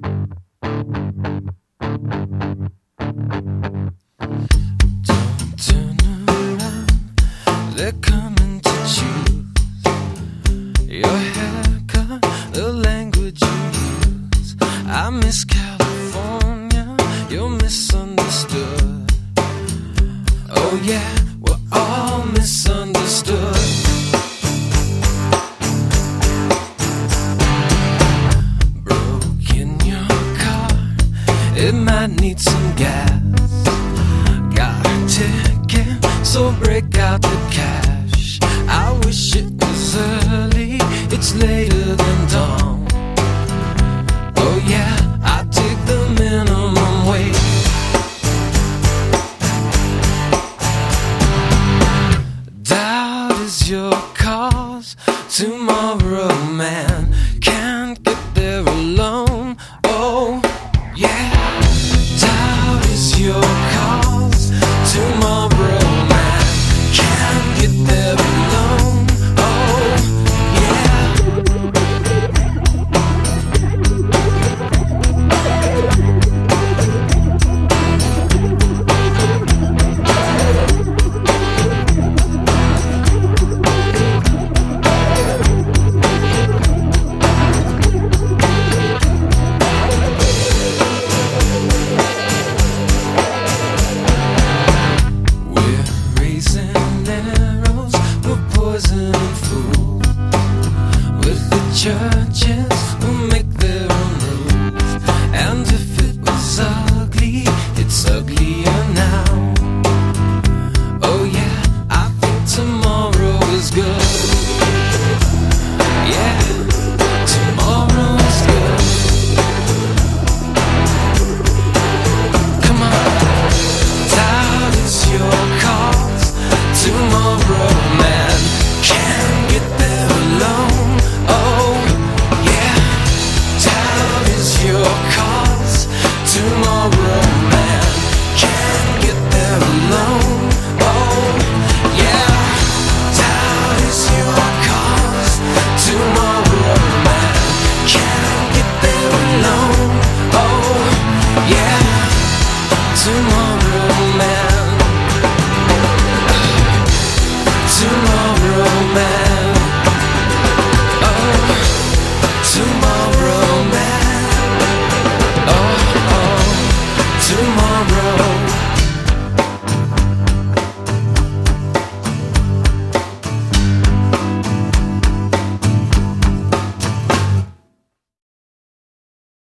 Don't turn around, they're coming to choose your haircut, the language you use. I miss California, you're misunderstood. Oh yeah, we're all misunderstood. Broke in your car, it might need some gas. Got a ticket, so break out the cash. I wish it was early, it's later than dawn. Oh yeah, I take the minimum wage. Doubt is your cause, tomorrow man can't get there alone. Oh yeah, doubt is your cause, tomorrow man can't get there alone. Oh yeah. We're raising arrows, we're poisoning fools. With the churches who make their own rules. And if it was ugly, it's uglier now. Oh yeah, I think tomorrow is good. Yeah, tomorrow is good. Come on, doubt is your cause, tomorrow man can't get there alone. Oh yeah, doubt is your cause, tomorrow